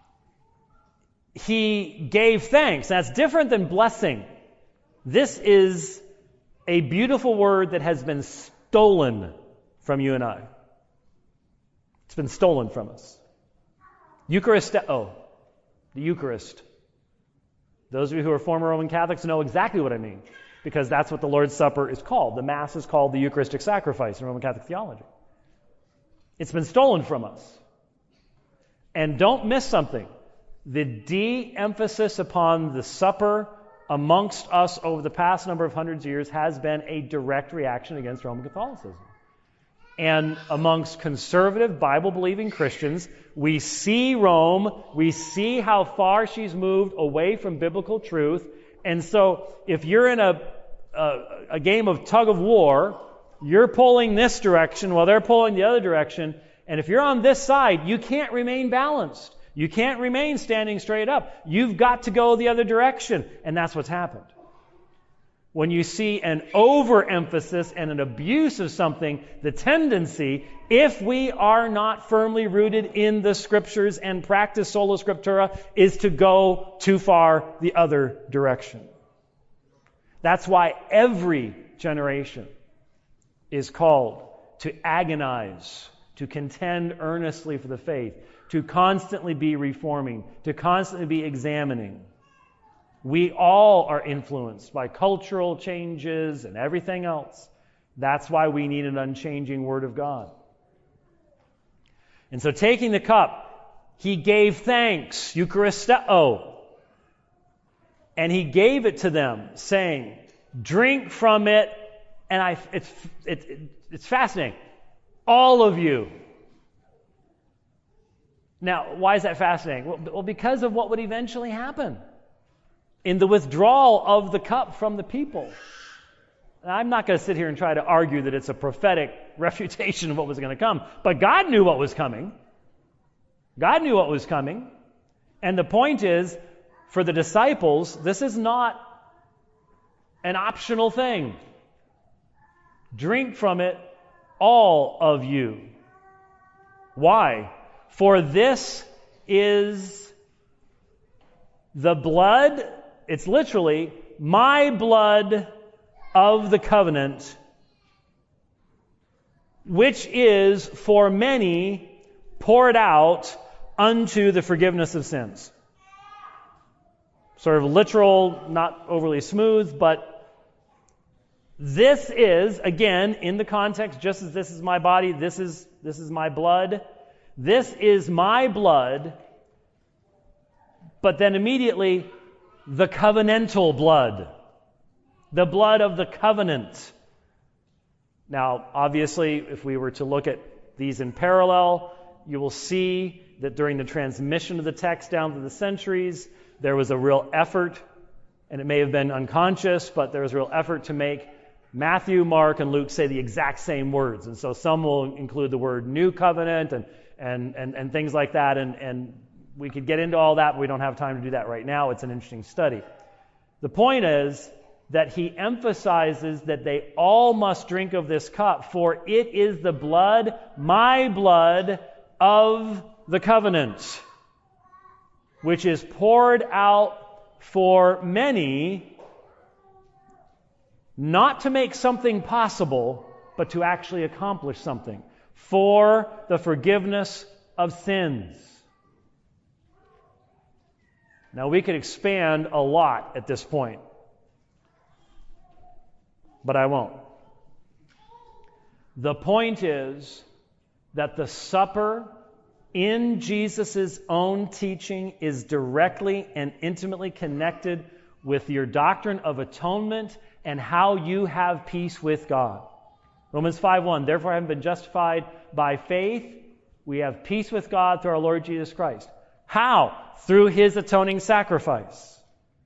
S1: he gave thanks. That's different than blessing. This is a beautiful word that has been stolen from you and I. It's been stolen from us. Eucharisteo, the Eucharist. Those of you who are former Roman Catholics know exactly what I mean, because that's what the Lord's Supper is called. The Mass is called the Eucharistic Sacrifice in Roman Catholic theology. It's been stolen from us. And don't miss something. The de-emphasis upon the supper amongst us over the past number of hundreds of years has been a direct reaction against Roman Catholicism. And amongst conservative, Bible-believing Christians, we see Rome, we see how far she's moved away from biblical truth. And so if you're in a, a, a game of tug of war, you're pulling this direction while they're pulling the other direction. And if you're on this side, you can't remain balanced. You can't remain standing straight up. You've got to go the other direction. And that's what's happened. When you see an overemphasis and an abuse of something, the tendency, if we are not firmly rooted in the Scriptures and practice sola scriptura, is to go too far the other direction. That's why every generation is called to agonize, to contend earnestly for the faith, to constantly be reforming, to constantly be examining. We all are influenced by cultural changes and everything else. That's why we need an unchanging Word of God. And so taking the cup, he gave thanks, Eucharisteo, and he gave it to them, saying, "Drink from it." And I, it's, it, it's fascinating. All of you. Now, why is that fascinating? Well, well, because of what would eventually happen in the withdrawal of the cup from the people. And I'm not going to sit here and try to argue that it's a prophetic refutation of what was going to come, but God knew what was coming. God knew what was coming. And the point is, for the disciples, this is not an optional thing. Drink from it, all of you. Why? For this is the blood, it's literally, my blood of the covenant, which is for many poured out unto the forgiveness of sins. Sort of literal, not overly smooth, but this is, again, in the context, just as this is my body, this is, this is my blood. This is my blood, but then immediately, the covenantal blood. The blood of the covenant. Now, obviously, if we were to look at these in parallel. You will see that during the transmission of the text down through the centuries, there was a real effort, and it may have been unconscious, but there was a real effort to make Matthew, Mark, and Luke say the exact same words. And so some will include the word new covenant and and and, and things like that, and, and we could get into all that, but we don't have time to do that right now. It's an interesting study. The point is that he emphasizes that they all must drink of this cup, for it is the blood, my blood, of the covenant, which is poured out for many, not to make something possible, but to actually accomplish something, for the forgiveness of sins. Now, we could expand a lot at this point, but I won't. The point is that the supper in Jesus' own teaching is directly and intimately connected with your doctrine of atonement and how you have peace with God. Romans five one, therefore having been justified by faith, we have peace with God through our Lord Jesus Christ. How? Through his atoning sacrifice.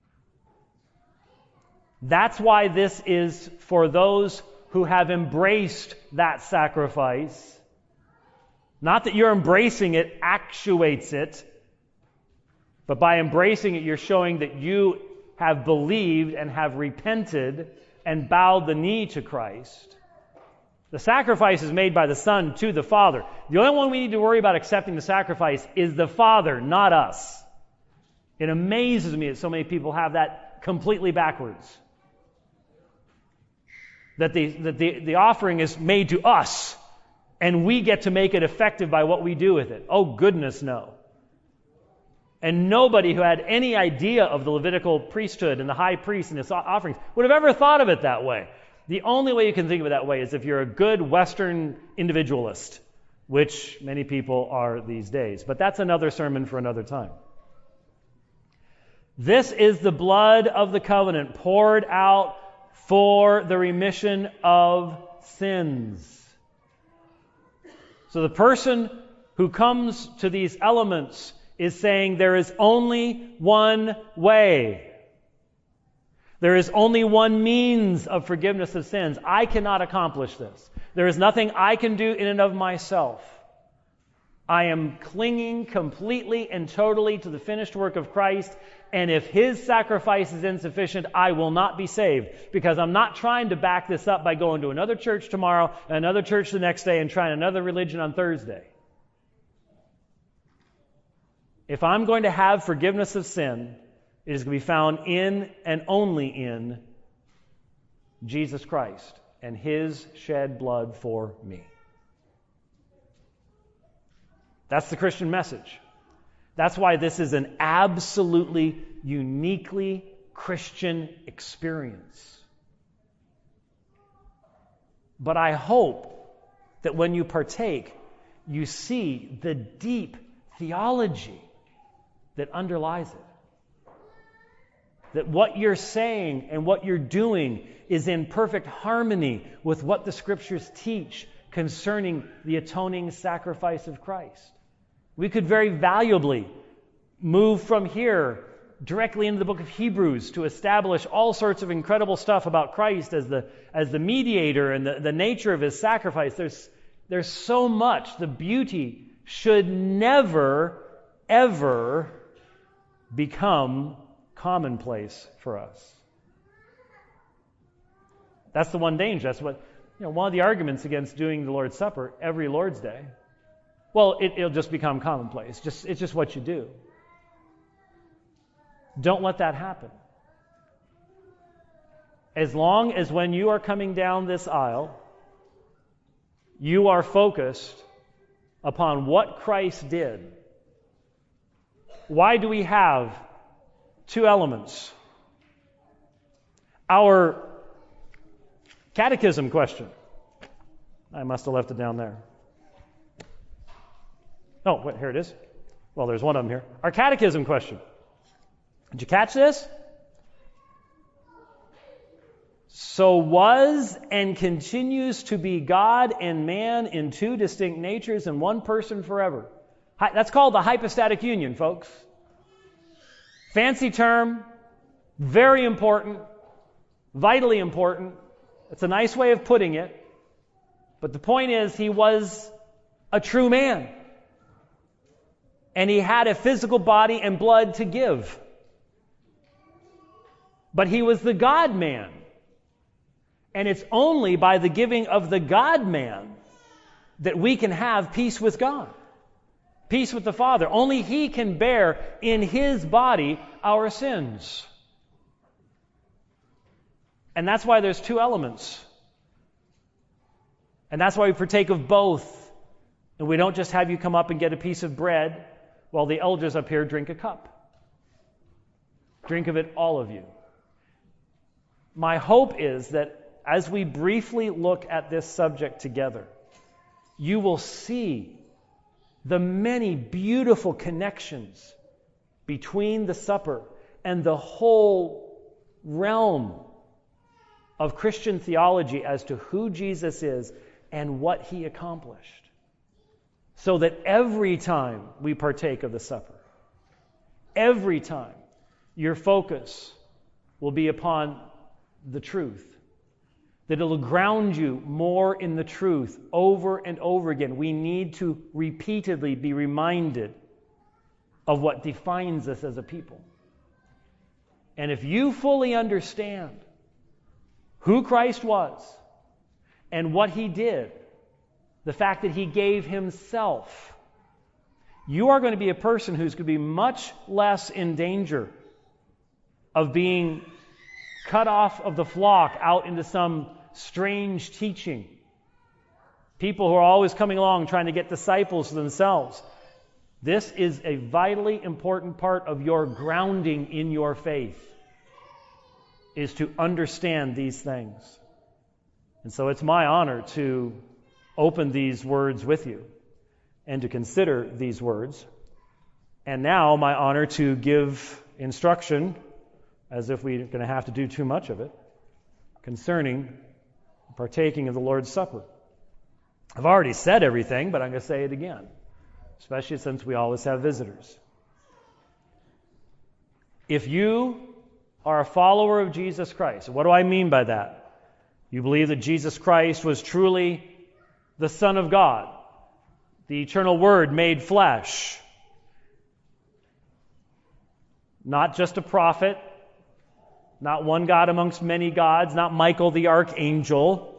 S1: That's why this is for those who have embraced that sacrifice. Not that you're embracing it actuates it, but by embracing it, you're showing that you have believed and have repented and bowed the knee to Christ. The sacrifice is made by the Son to the Father. The only one we need to worry about accepting the sacrifice is the Father, not us. It amazes me that so many people have that completely backwards. That the, that the, the offering is made to us, and we get to make it effective by what we do with it. Oh, goodness, no. And nobody who had any idea of the Levitical priesthood and the high priest and his offerings would have ever thought of it that way. The only way you can think of it that way is if you're a good Western individualist, which many people are these days. But that's another sermon for another time. This is the blood of the covenant poured out for the remission of sins. So the person who comes to these elements is saying there is only one way. There is only one means of forgiveness of sins. I cannot accomplish this. There is nothing I can do in and of myself. I am clinging completely and totally to the finished work of Christ, and if his sacrifice is insufficient, I will not be saved, because I'm not trying to back this up by going to another church tomorrow, another church the next day, and trying another religion on Thursday. If I'm going to have forgiveness of sin, it is going to be found in and only in Jesus Christ and his shed blood for me. That's the Christian message. That's why this is an absolutely, uniquely Christian experience. But I hope that when you partake, you see the deep theology that underlies it. That what you're saying and what you're doing is in perfect harmony with what the Scriptures teach concerning the atoning sacrifice of Christ. We could very valuably move from here directly into the book of Hebrews to establish all sorts of incredible stuff about Christ as the as the mediator and the, the nature of his sacrifice. There's, there's so much. The beauty should never, ever become commonplace for us. That's the one danger. That's what, you know, one of the arguments against doing the Lord's Supper every Lord's Day. Well, it, it'll just become commonplace. Just, it's just what you do. Don't let that happen. As long as when you are coming down this aisle, you are focused upon what Christ did. Why do we have two elements? Our catechism question. I must have left it down there. Oh, wait, here it is. Well, there's one of them here. Our catechism question. Did you catch this? so was and continues to be God and man in two distinct natures and one person forever. Hi- That's called the hypostatic union, folks. Fancy term, very important, vitally important. It's a nice way of putting it. But the point is, he was a true man. And he had a physical body and blood to give. But he was the God-man. And it's only by the giving of the God-man that we can have peace with God. Peace with the Father. Only he can bear in his body our sins. And that's why there's two elements. And that's why we partake of both. And we don't just have you come up and get a piece of bread while the elders up here drink a cup. Drink of it, all of you. My hope is that as we briefly look at this subject together, you will see the many beautiful connections between the supper and the whole realm of Christian theology as to who Jesus is and what he accomplished. So that every time we partake of the supper, every time your focus will be upon the truth. That it'll ground you more in the truth over and over again. We need to repeatedly be reminded of what defines us as a people. And if you fully understand who Christ was and what he did, the fact that he gave himself, you are going to be a person who's going to be much less in danger of being cut off of the flock out into some strange teaching. People who are always coming along trying to get disciples themselves. This is a vitally important part of your grounding in your faith, is to understand these things. And so it's my honor to open these words with you and to consider these words. And now my honor to give instruction, as if we're going to have to do too much of it, concerning partaking of the Lord's Supper. I've already said everything, but I'm going to say it again, especially since we always have visitors. If you are a follower of Jesus Christ, what do I mean by that? You believe that Jesus Christ was truly the Son of God, the eternal Word made flesh, not just a prophet, not one God amongst many gods, not Michael the archangel,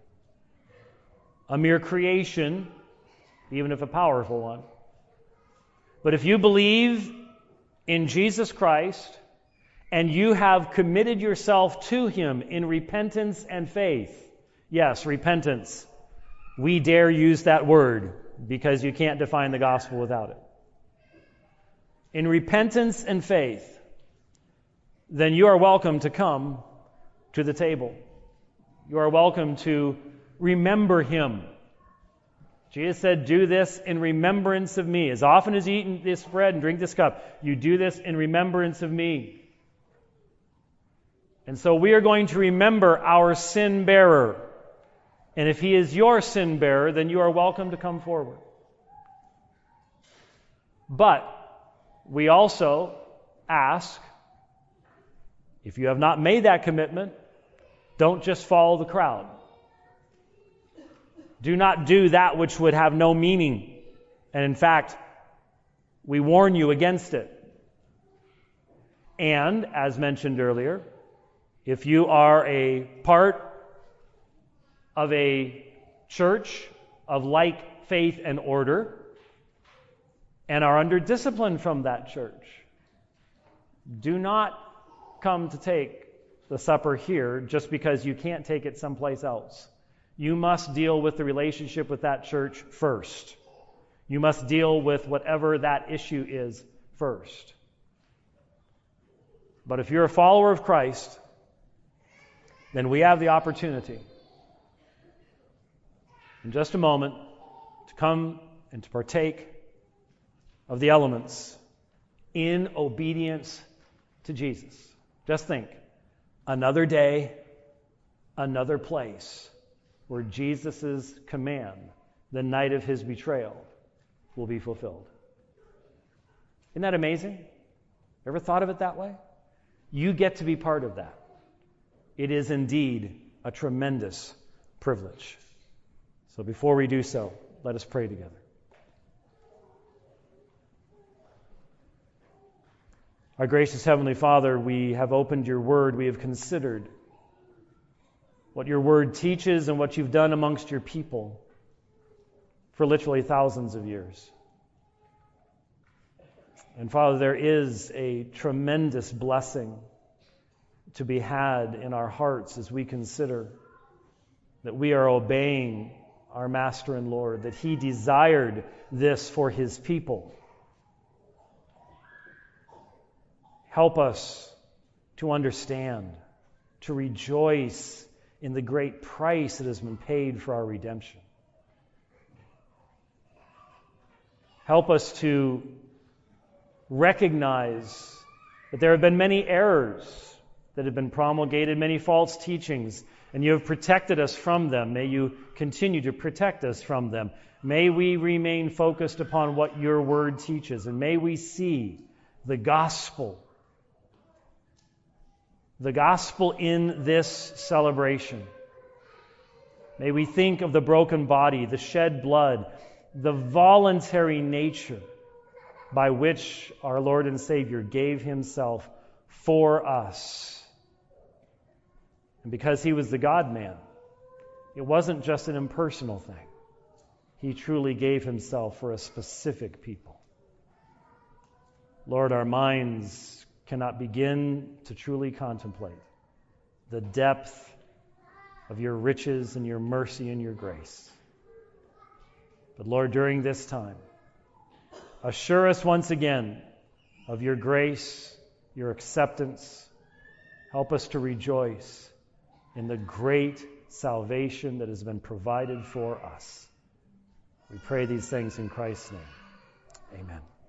S1: a mere creation, even if a powerful one. But if you believe in Jesus Christ and you have committed yourself to him in repentance and faith, yes, repentance, we dare use that word because you can't define the gospel without it. In repentance and faith, then you are welcome to come to the table. You are welcome to remember him. Jesus said, do this in remembrance of me. As often as you eat this bread and drink this cup, you do this in remembrance of me. And so we are going to remember our sin bearer. And if he is your sin bearer, then you are welcome to come forward. But we also ask, if you have not made that commitment, don't just follow the crowd. Do not do that which would have no meaning. And in fact, we warn you against it. And, as mentioned earlier, if you are a part of a church of like faith and order and are under discipline from that church, do not come to take the supper here just because you can't take it someplace else. You must deal with the relationship with that church first. You must deal with whatever that issue is first. But if you're a follower of Christ, then we have the opportunity in just a moment to come and to partake of the elements in obedience to Jesus. Just think, another day, another place where Jesus' command, the night of his betrayal, will be fulfilled. Isn't that amazing? Ever thought of it that way? You get to be part of that. It is indeed a tremendous privilege. So before we do so, let us pray together. Our gracious Heavenly Father, we have opened your word. We have considered what your word teaches and what you've done amongst your people for literally thousands of years. And Father, there is a tremendous blessing to be had in our hearts as we consider that we are obeying our Master and Lord, that he desired this for his people. Help us to understand, to rejoice in the great price that has been paid for our redemption. Help us to recognize that there have been many errors that have been promulgated, many false teachings, and you have protected us from them. May you continue to protect us from them. May we remain focused upon what your word teaches, and may we see the gospel The gospel in this celebration. May we think of the broken body, the shed blood, the voluntary nature by which our Lord and Savior gave himself for us. And because he was the God-man, it wasn't just an impersonal thing. He truly gave himself for a specific people. Lord, our minds cannot begin to truly contemplate the depth of your riches and your mercy and your grace. But Lord, during this time, assure us once again of your grace, your acceptance. Help us to rejoice in the great salvation that has been provided for us. We pray these things in Christ's name. Amen.